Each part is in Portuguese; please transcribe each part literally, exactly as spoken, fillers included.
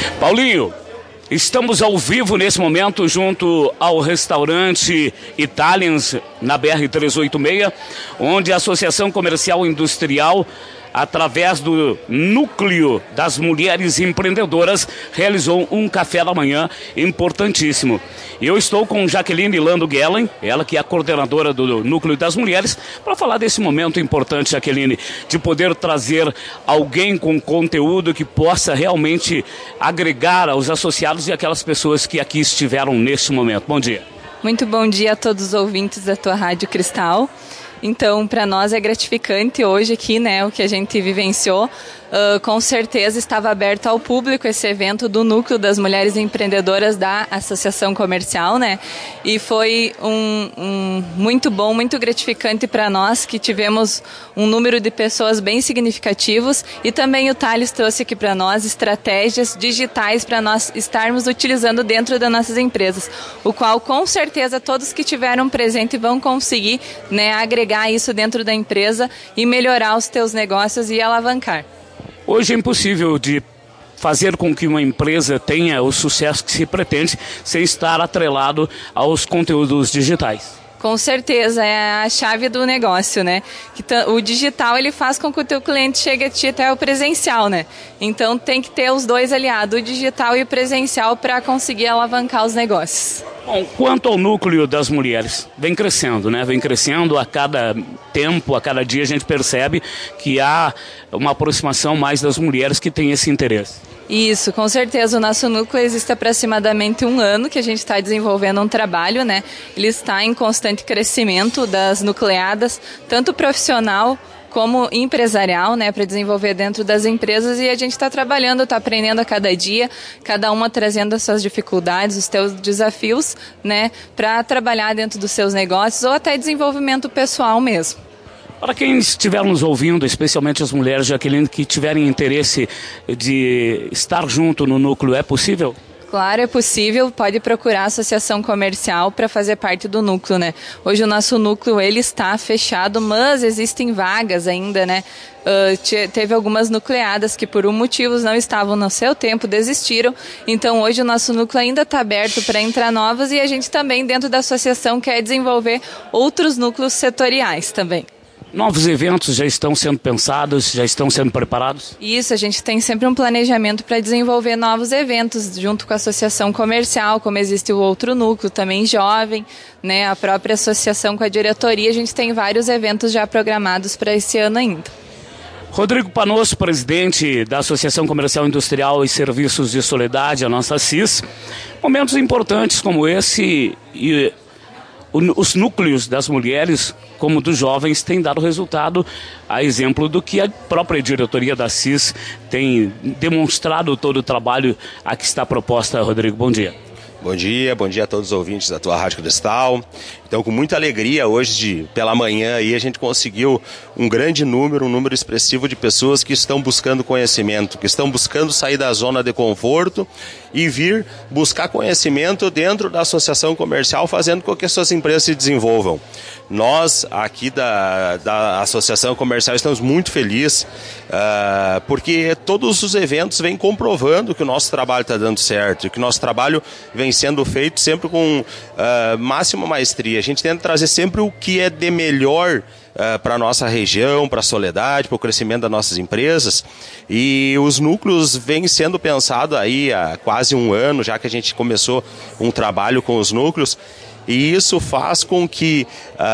Paulinho, estamos ao vivo nesse momento junto ao restaurante Italians na B R trezentos e oitenta e seis, onde a Associação Comercial Industrial, através do Núcleo das Mulheres Empreendedoras, realizou um café da manhã importantíssimo. Eu estou com Jaqueline Lando Guellen, ela que é a coordenadora do Núcleo das Mulheres, para falar desse momento importante, Jaqueline, de poder trazer alguém com conteúdo que possa realmente agregar aos associados e aquelas pessoas que aqui estiveram neste momento. Bom dia. Muito bom dia a todos os ouvintes da tua Rádio Cristal. Então, para nós é gratificante hoje aqui, né, o que a gente vivenciou. Uh, com certeza estava aberto ao público esse evento do Núcleo das Mulheres Empreendedoras da Associação Comercial, né? E foi um, um muito bom, muito gratificante para nós, que tivemos um número de pessoas bem significativos, e também o Thales trouxe aqui para nós estratégias digitais para nós estarmos utilizando dentro das nossas empresas, o qual com certeza todos que tiveram presente vão conseguir, né, agregar isso dentro da empresa e melhorar os teus negócios e alavancar. Hoje é impossível de fazer com que uma empresa tenha o sucesso que se pretende sem estar atrelado aos conteúdos digitais. Com certeza, é a chave do negócio, né? Que o digital, ele faz com que o teu cliente chegue a ti até o presencial, né? Então tem que ter os dois aliados, o digital e o presencial, para conseguir alavancar os negócios. Bom, quanto ao Núcleo das Mulheres, vem crescendo, né? Vem crescendo a cada tempo, a cada dia a gente percebe que há uma aproximação mais das mulheres que têm esse interesse. Isso, com certeza. O nosso núcleo existe aproximadamente um ano que a gente está desenvolvendo um trabalho, né? Ele está em constante crescimento das nucleadas, tanto profissional como empresarial, né, para desenvolver dentro das empresas, e a gente está trabalhando, está aprendendo a cada dia, cada uma trazendo as suas dificuldades, os seus desafios, né, para trabalhar dentro dos seus negócios ou até desenvolvimento pessoal mesmo. Para quem estiver nos ouvindo, especialmente as mulheres, Jaqueline, que tiverem interesse de estar junto no núcleo, é possível? Claro, é possível, pode procurar a associação comercial para fazer parte do núcleo, né? Hoje o nosso núcleo, ele está fechado, mas existem vagas ainda, né? Uh, te, teve algumas nucleadas que por um motivos não estavam no seu tempo, desistiram. Então hoje o nosso núcleo ainda está aberto para entrar novas, e a gente também dentro da associação quer desenvolver outros núcleos setoriais também. Novos eventos já estão sendo pensados, já estão sendo preparados? Isso, a gente tem sempre um planejamento para desenvolver novos eventos junto com a associação comercial, como existe o outro núcleo também jovem, né? A própria associação com a diretoria, a gente tem vários eventos já programados para esse ano ainda. Rodrigo Panosso, presidente da Associação Comercial Industrial e Serviços de Solidariedade, a nossa C I S. Momentos importantes como esse e os núcleos das mulheres, como dos jovens, têm dado resultado, a exemplo do que a própria diretoria da C I S tem demonstrado todo o trabalho a que está proposta. Rodrigo, bom dia. Bom dia, bom dia a todos os ouvintes da tua Rádio Cristal. Então, com muita alegria, hoje de, pela manhã, aí, a gente conseguiu um grande número, um número expressivo de pessoas que estão buscando conhecimento, que estão buscando sair da zona de conforto e vir buscar conhecimento dentro da associação comercial, fazendo com que as suas empresas se desenvolvam. Nós, aqui da, da Associação Comercial, estamos muito felizes, uh, porque todos os eventos vêm comprovando que o nosso trabalho está dando certo, que o nosso trabalho vem sendo feito sempre com uh, máxima maestria. A gente tenta trazer sempre o que é de melhor uh, para a nossa região, para a Soledade, para o crescimento das nossas empresas. E os núcleos vêm sendo pensados aí há quase um ano, já que a gente começou um trabalho com os núcleos. E isso faz com que,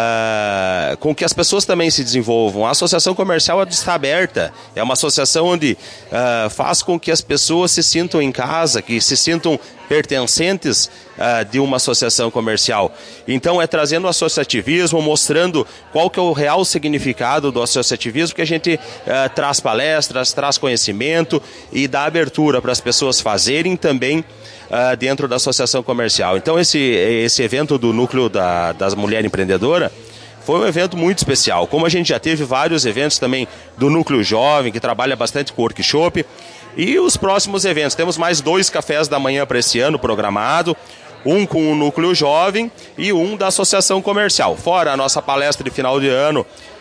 uh, com que as pessoas também se desenvolvam. A associação comercial está aberta, é uma associação onde uh, faz com que as pessoas se sintam em casa, que se sintam pertencentes uh, de uma associação comercial. Então é trazendo o associativismo, mostrando qual que é o real significado do associativismo, que a gente uh, traz palestras, traz conhecimento e dá abertura para as pessoas fazerem também Uh, dentro da associação comercial. Então esse, esse evento do núcleo da, das mulheres empreendedoras foi um evento muito especial. Como a gente já teve vários eventos também do núcleo jovem, que trabalha bastante com workshop, e os próximos eventos. Temos mais dois cafés da manhã para esse ano programado, um com o núcleo jovem e um da associação comercial. Fora a nossa palestra de final de ano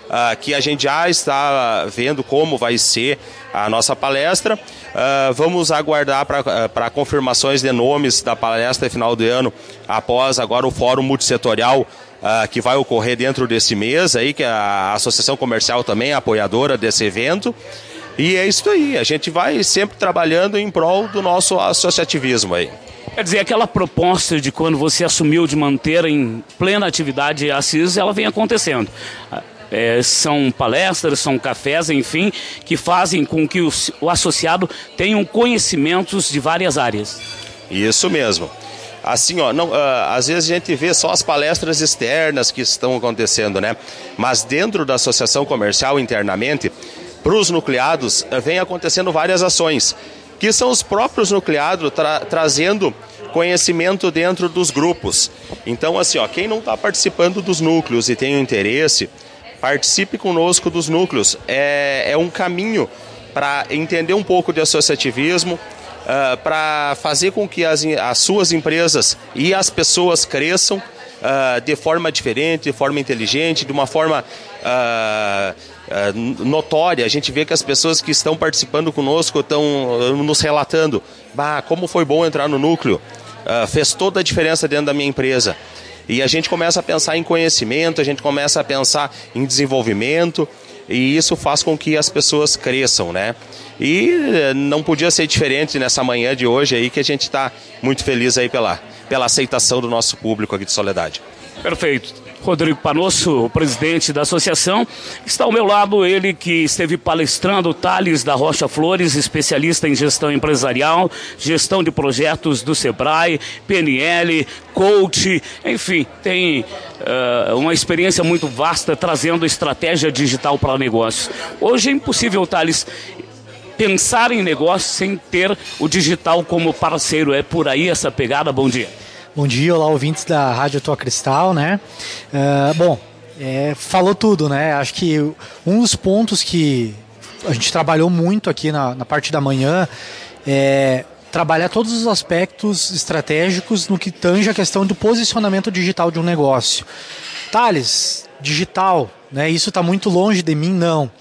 uh, que a gente já está vendo como vai ser a nossa palestra. Uh, vamos aguardar para confirmações de nomes da palestra final do ano, após agora o fórum multissetorial uh, que vai ocorrer dentro desse mês, aí, que a Associação Comercial também é apoiadora desse evento. E é isso aí, a gente vai sempre trabalhando em prol do nosso associativismo aí. Quer dizer, aquela proposta de quando você assumiu de manter em plena atividade a C I S, ela vem acontecendo. É, são palestras, são cafés, enfim, que fazem com que o, o associado tenha conhecimentos de várias áreas. Isso mesmo. Assim, ó, não, uh, às vezes a gente vê só as palestras externas que estão acontecendo, né? Mas dentro da associação comercial, internamente, para os nucleados, uh, vem acontecendo várias ações, que são os próprios nucleados tra- trazendo conhecimento dentro dos grupos. Então, assim, ó, quem não está participando dos núcleos e tem interesse, participe conosco dos núcleos. É, é um caminho para entender um pouco de associativismo, uh, para fazer com que as, as suas empresas e as pessoas cresçam uh, de forma diferente, de forma inteligente, de uma forma uh, uh, notória. A gente vê que as pessoas que estão participando conosco estão uh, nos relatando: bah, como foi bom entrar no núcleo, uh, fez toda a diferença dentro da minha empresa. E a gente começa a pensar em conhecimento, a gente começa a pensar em desenvolvimento, e isso faz com que as pessoas cresçam, né? E não podia ser diferente nessa manhã de hoje aí, que a gente está muito feliz aí pela, pela aceitação do nosso público aqui de Soledade. Perfeito. Rodrigo Panosso, o presidente da associação, está ao meu lado, ele que esteve palestrando, Thales da Rocha Flores, especialista em gestão empresarial, gestão de projetos do Sebrae, P N L, coach, enfim, tem uh, uma experiência muito vasta trazendo estratégia digital para negócios. Hoje é impossível, Thales, pensar em negócio sem ter o digital como parceiro. É por aí essa pegada? Bom dia. Bom dia, olá, ouvintes da Rádio Tua Cristal, né? Uh, bom, é, falou tudo, né? Acho que um dos pontos que a gente trabalhou muito aqui na, na parte da manhã é trabalhar todos os aspectos estratégicos no que tange a questão do posicionamento digital de um negócio. Thales, digital, né? Isso está muito longe de mim, não. Uh,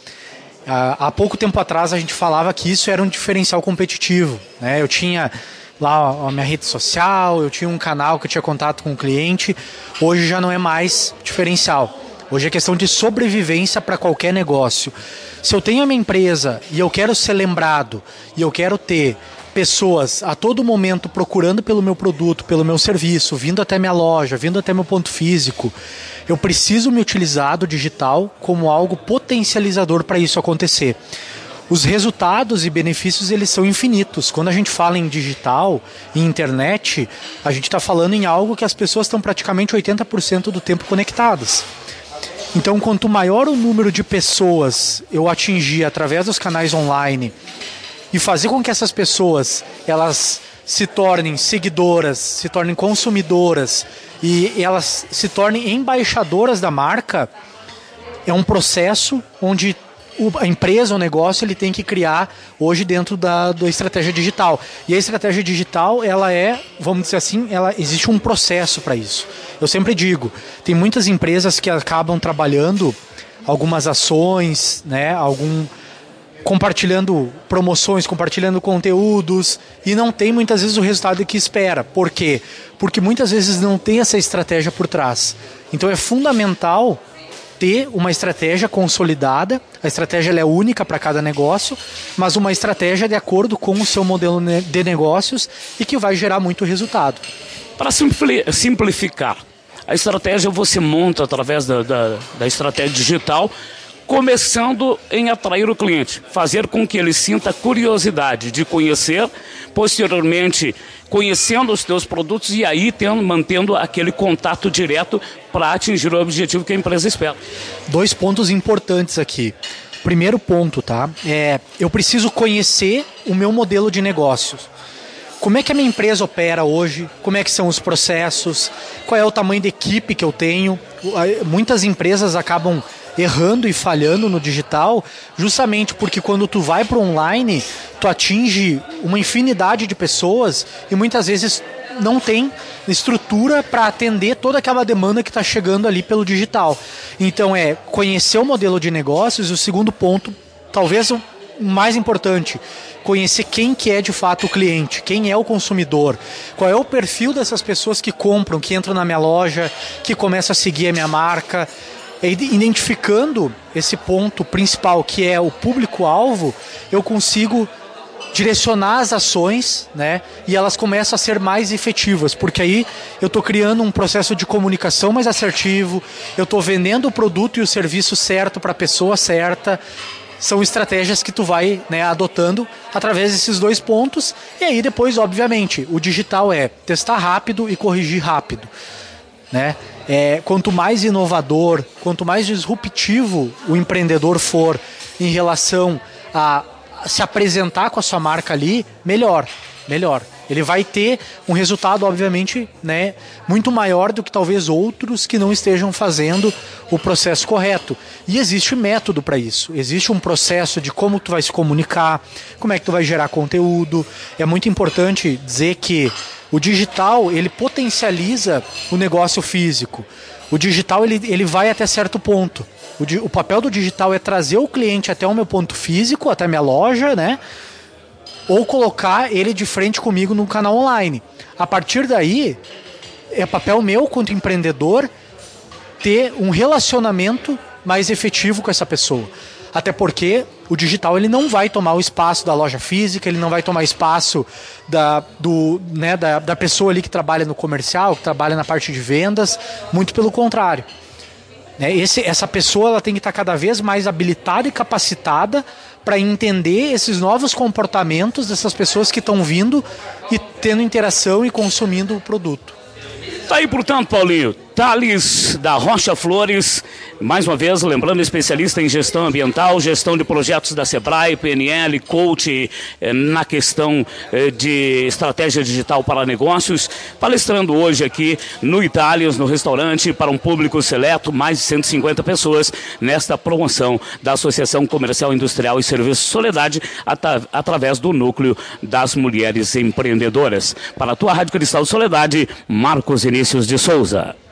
há pouco tempo atrás a gente falava que isso era um diferencial competitivo, né? Eu tinha lá a minha rede social, eu tinha um canal que eu tinha contato com o cliente. Hoje já não é mais diferencial. Hoje é questão de sobrevivência para qualquer negócio. Se eu tenho a minha empresa e eu quero ser lembrado, e eu quero ter pessoas a todo momento procurando pelo meu produto, pelo meu serviço, vindo até minha loja, vindo até meu ponto físico, eu preciso me utilizar do digital como algo potencializador para isso acontecer. Os resultados e benefícios, eles são infinitos. Quando a gente fala em digital, em internet, a gente está falando em algo que as pessoas estão praticamente oitenta por cento do tempo conectadas. Então, quanto maior o número de pessoas eu atingir através dos canais online e fazer com que essas pessoas elas se tornem seguidoras, se tornem consumidoras e elas se tornem embaixadoras da marca, é um processo onde a empresa, o negócio, ele tem que criar hoje dentro da, da estratégia digital. E a estratégia digital, ela é, vamos dizer assim, ela, existe um processo para isso. Eu sempre digo, tem muitas empresas que acabam trabalhando algumas ações, né, algum, compartilhando promoções, compartilhando conteúdos, e não tem muitas vezes o resultado que espera. Por quê? Porque muitas vezes não tem essa estratégia por trás. Então é fundamental ter uma estratégia consolidada. A estratégia ela é única para cada negócio, mas uma estratégia de acordo com o seu modelo de negócios e que vai gerar muito resultado. Para simplificar, a estratégia você monta através da, da, da estratégia digital, começando em atrair o cliente, fazer com que ele sinta curiosidade de conhecer, posteriormente conhecendo os teus produtos e aí tendo, mantendo aquele contato direto para atingir o objetivo que a empresa espera. Dois pontos importantes aqui. Primeiro ponto, tá? É, eu preciso conhecer o meu modelo de negócios. Como é que a minha empresa opera hoje? Como é que são os processos? Qual é o tamanho da equipe que eu tenho? Muitas empresas acabam errando e falhando no digital, justamente porque quando tu vai para o online, tu atinge uma infinidade de pessoas e muitas vezes não tem estrutura para atender toda aquela demanda que está chegando ali pelo digital. Então é conhecer o modelo de negócios. E o segundo ponto, talvez o mais importante, conhecer quem que é de fato o cliente, quem é o consumidor, qual é o perfil dessas pessoas que compram, que entram na minha loja, que começam a seguir a minha marca. E identificando esse ponto principal, que é o público-alvo, eu consigo direcionar as ações, né, e elas começam a ser mais efetivas, porque aí eu estou criando um processo de comunicação mais assertivo, eu estou vendendo o produto e o serviço certo para a pessoa certa. São estratégias que tu vai, né, adotando através desses dois pontos. E aí depois, obviamente, o digital é testar rápido e corrigir rápido, né? É, quanto mais inovador, quanto mais disruptivo o empreendedor for em relação a se apresentar com a sua marca ali, melhor, melhor. Ele vai ter um resultado, obviamente, né, muito maior do que talvez outros que não estejam fazendo o processo correto. E existe método para isso. Existe um processo de como tu vai se comunicar, como é que tu vai gerar conteúdo. É muito importante dizer que o digital, ele potencializa o negócio físico. O digital, ele, ele vai até certo ponto. O, di, o papel do digital é trazer o cliente até o meu ponto físico, até a minha loja, né? Ou colocar ele de frente comigo no canal online. A partir daí, é papel meu, quanto empreendedor, ter um relacionamento mais efetivo com essa pessoa. Até porque o digital ele não vai tomar o espaço da loja física, ele não vai tomar espaço da, do, né, da, da pessoa ali que trabalha no comercial, que trabalha na parte de vendas, muito pelo contrário. Esse, essa pessoa ela tem que estar cada vez mais habilitada e capacitada para entender esses novos comportamentos dessas pessoas que estão vindo e tendo interação e consumindo o produto. Tá aí, portanto, Paulinho, Thales da Rocha Flores, mais uma vez, lembrando, especialista em gestão ambiental, gestão de projetos da Sebrae, P N L, coach eh, na questão eh, de estratégia digital para negócios, palestrando hoje aqui no Itálias, no restaurante, para um público seleto, mais de cento e cinquenta pessoas, nesta promoção da Associação Comercial Industrial e Serviços Soledade, at- através do Núcleo das Mulheres Empreendedoras. Para a tua Rádio Cristal Soledade, Marcos Vinícius de Souza.